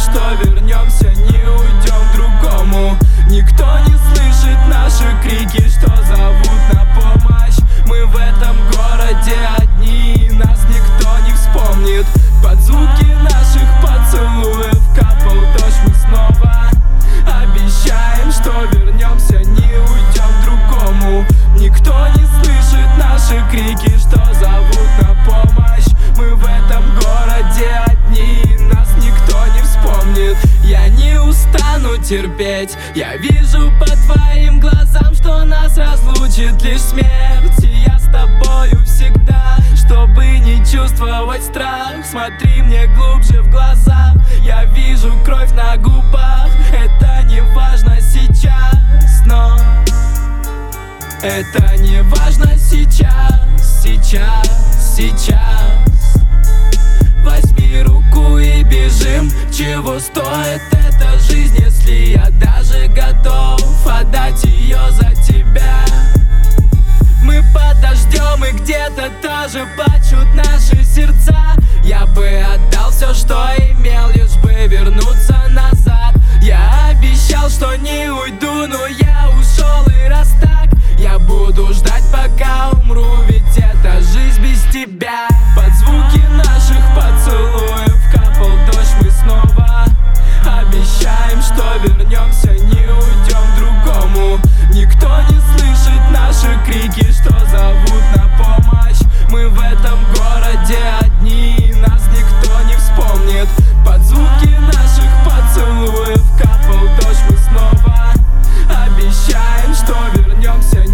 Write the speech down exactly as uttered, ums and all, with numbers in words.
что вернемся, не уйдем к другому. Никто не слышит наши крики, что зовут на помощь. Мы в этом городе одни, нас никто не вспомнит. Под звуки наших поцелуев капал дождь, мы снова обещаем, что вернемся, не уйдем к другому. Никто не слышит наши крики, что зовут на помощь. Мы в этом городе одни, нас никто не вспомнит. Я не устану терпеть, я вижу по твоим глазам, что нас разлучит лишь смерть. И я с тобою всегда, чтобы не чувствовать страх. Смотри мне глубже в глаза, я вижу кровь на губах. Это не важно сейчас, но это не важно сейчас, сейчас, сейчас. Возьми руку и бежим. Чего стоит эта жизнь, если я даже готов отдать ее за тебя? Мы подождем, и где-то тоже плачут наши сердца. Я бы отдал все, что имел, лишь бы вернуться назад. Я обещал, что не уйду, но я ушел, и раз так, я буду ждать, пока умру, ведь это жизнь без тебя. Под звуки наших поцелуев капал дождь, мы снова обещаем, что вернемся, не уйдем к другому. Никто не слышит наши крики, что зовут на помощь. Мы в этом городе одни, нас никто не вспомнит. Под звуки наших поцелуев капал дождь, мы снова обещаем, что вернемся,